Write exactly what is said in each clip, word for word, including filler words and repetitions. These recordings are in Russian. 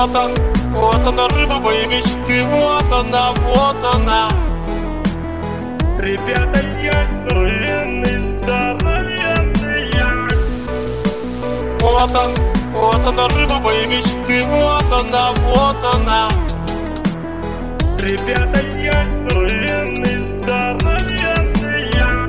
Вот он, вот она, рыба моей мечты, вот она, вот она. Ребята, я здоровенный, здоровенный я. Вот он, вот она, рыба моей мечты, вот она, вот она. Ребята, я здоровенный, здоровенный я.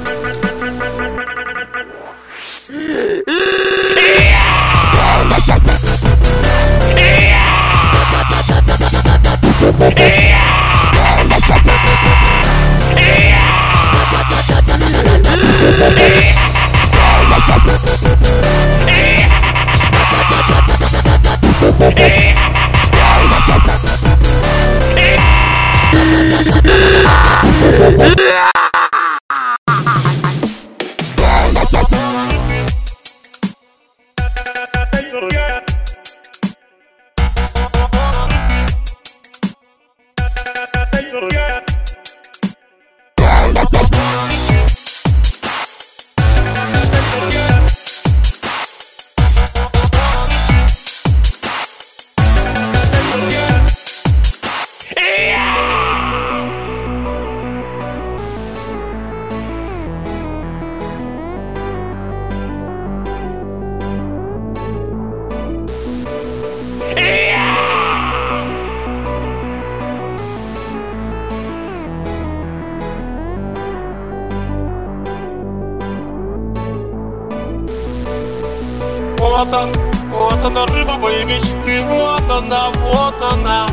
Вот он, вот она, рыба моей мечты, вот она, вот она.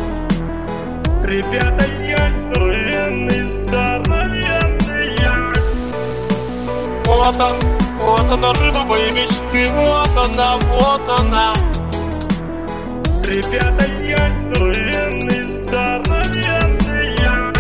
Ребята, я здоровенный, здоровенный я. Вот он, вот она, рыба моей мечты, вот она, вот она. Ребята, я здоровенный, здоровенный я.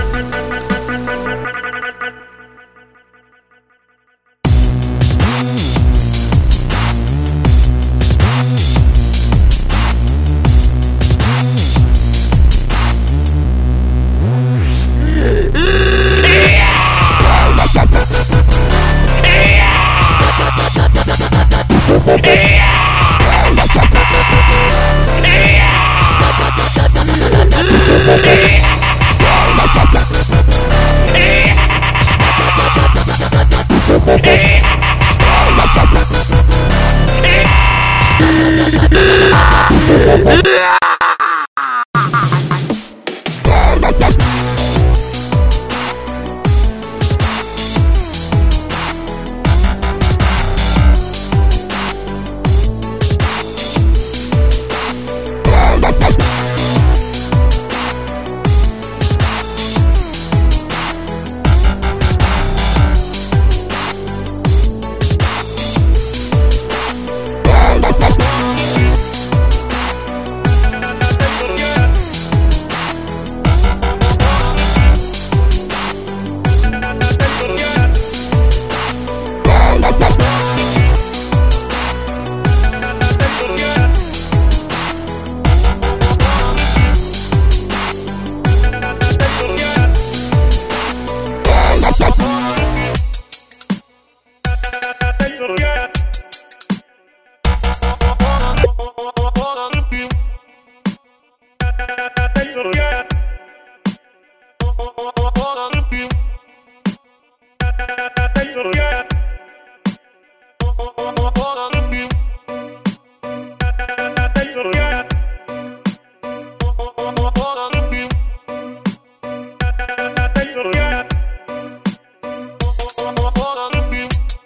Yeah.